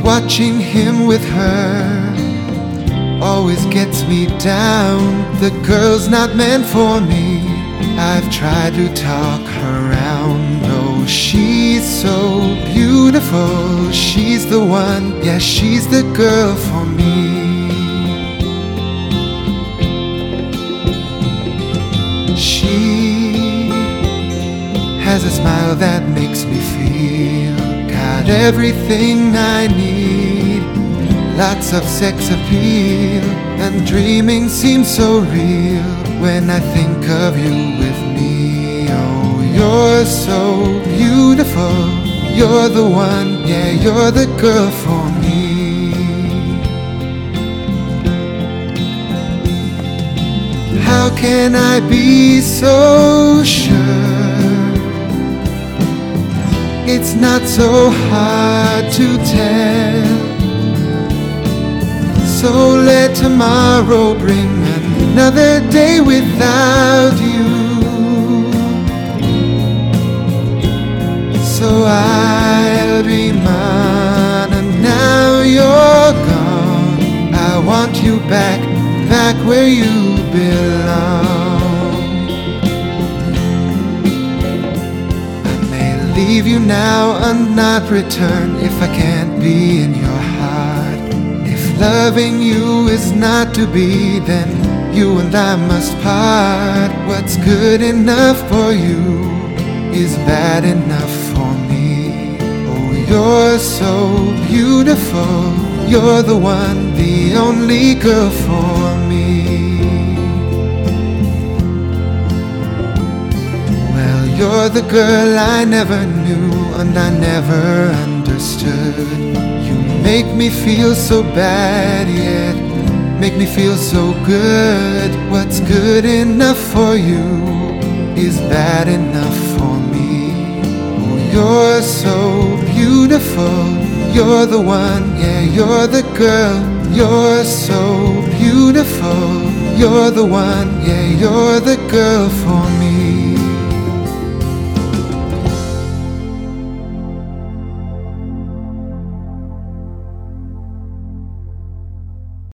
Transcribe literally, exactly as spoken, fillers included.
Watching him with her always gets me down. The girl's not meant for me. I've tried to talk her around. Oh, she's so beautiful. She's the one, yeah, she's the girl for me. She has a smile that makes me feel got everything I need. Lots of sex appeal, and dreaming seems so real when I think of you with me. Oh, you're so beautiful. You're the one, yeah, you're the girl for me. How can I be so sure? It's not so hard to tell. So let tomorrow bring another day without you. So I'll be mine, and now you're gone. I want you back, back where you belong. Leave you now and not return if I can't be in your heart. If loving you is not to be, then you and I must part. What's good enough for you is bad enough for me. Oh, you're so beautiful. You're the one, the only girl for me. You're the girl I never knew and I never understood. You make me feel so bad, yet make me feel so good. What's good enough for you is bad enough for me. Oh, you're so beautiful. You're the one, yeah, you're the girl. You're so beautiful. You're the one, yeah, you're the girl for me.